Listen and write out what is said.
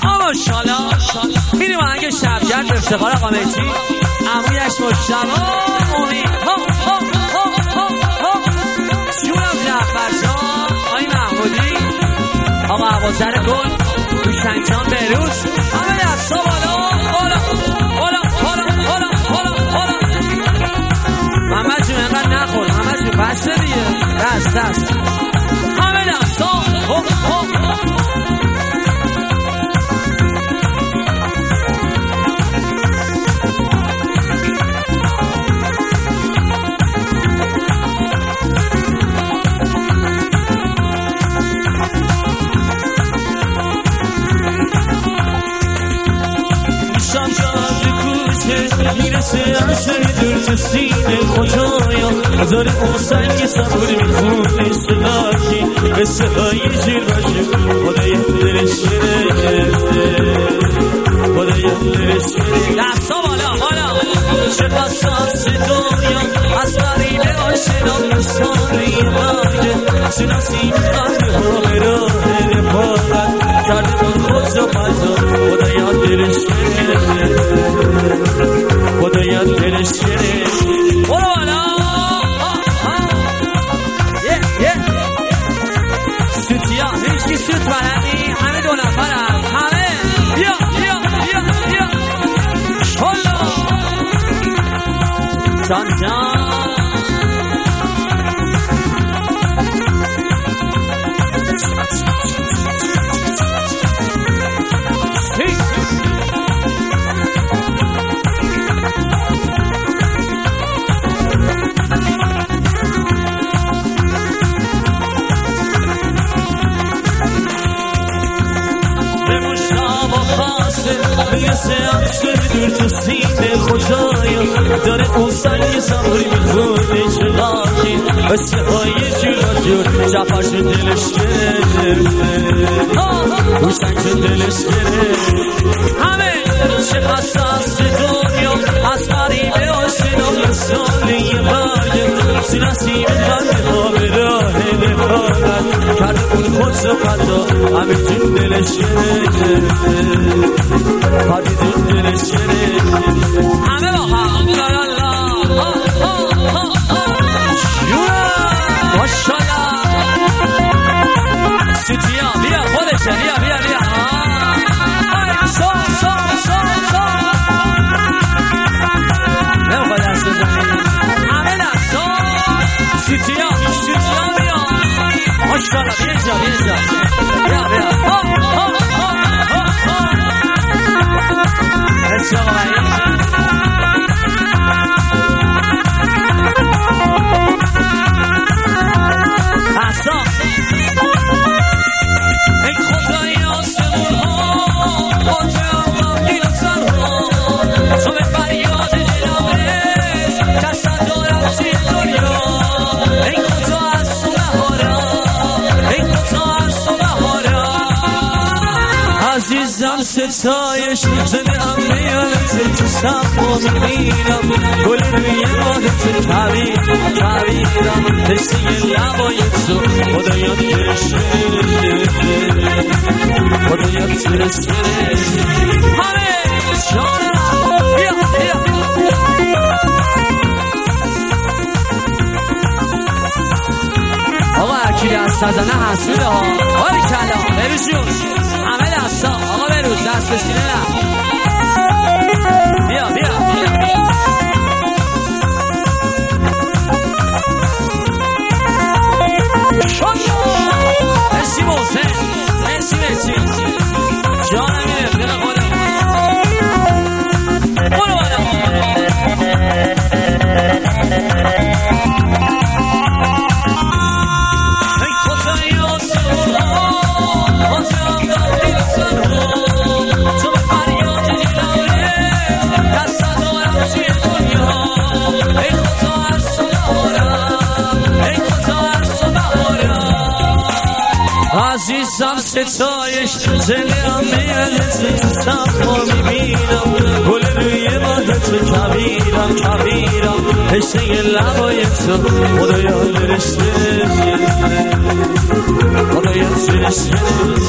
ماشاءالله میریم آهنگ شبگرد به افتخار آقا مهدی عمویش مجتبی امید جونم جعفر جان آقای محمودی آقا ابوذر گل هوشنگ جان بهروز همه دستا بالا محمد جون اینقدر نخور محمد جون بسته دیگه دست همه دستا میرسه از دور تو سینه خدایا داره اون سنگ صبور میخونه سلاکی مثل های جیر باشه خدای دلش خدای دلش دستا بالا چه قصاص دنیا از غریبه آشنا مستانه مرگه تو نسیم قلب ها راه رفاقت کرده من خود رو پتا خدای دلش خدایت دلش شده برو بالا سوتیا هیچکی سوت بلدی همه دو نفرم همه بیا شلا جان میرسه همسر دور تو سینه خدایا داره اون سنگ زماری میخونه چلاکی مثل های جور جعفر شد دلش گرفته هوشنگ شد دلش گرفته همه چه قصاص دنیا از غریبه آشنا مثاله مرگه تو نسیم قلب ها به راه نفاقت کرده اون خود رو قدا همه جون دلش گرفته خالی جون دلش گرفته همه با هم لالالا ماشاءالله سوتیا بیا خودشه بیا سا نمیخواد دست بزنی همه دستا سوتیا بیا ماشاءالله بیا مرسی آقا حسا ای خدای آسمون ها باطرم غمگین و سرها تو به فریاد دلارس کسد دارم توی دنیا ای خدا از تو بهارم ای خدا از تو بهارم عزیزم ستایش زنده ام میانت تو صفا میبینم گل روی بادت کویرم دسته لبای تو خدایات ترسته همه جانم بیا آقا اکیلی از سزنه حسوده ها باری کلا بروز جون همه دستا آقا بروز دست بسینه نه بیا مرسی محسن مرسی جانم میره دل خودم برو بالا ای خدای آسمون ها آتم داری بسن تو به فریاد دلاره دست دارم توی دنیا ای خدا از تو بهارم ای خدا از تو بهارم عزیزم ستایش زنده میانت تو صفا میبینم گل روی بادت کویرم پشته لبای تو خدایا درشته خدایا درشته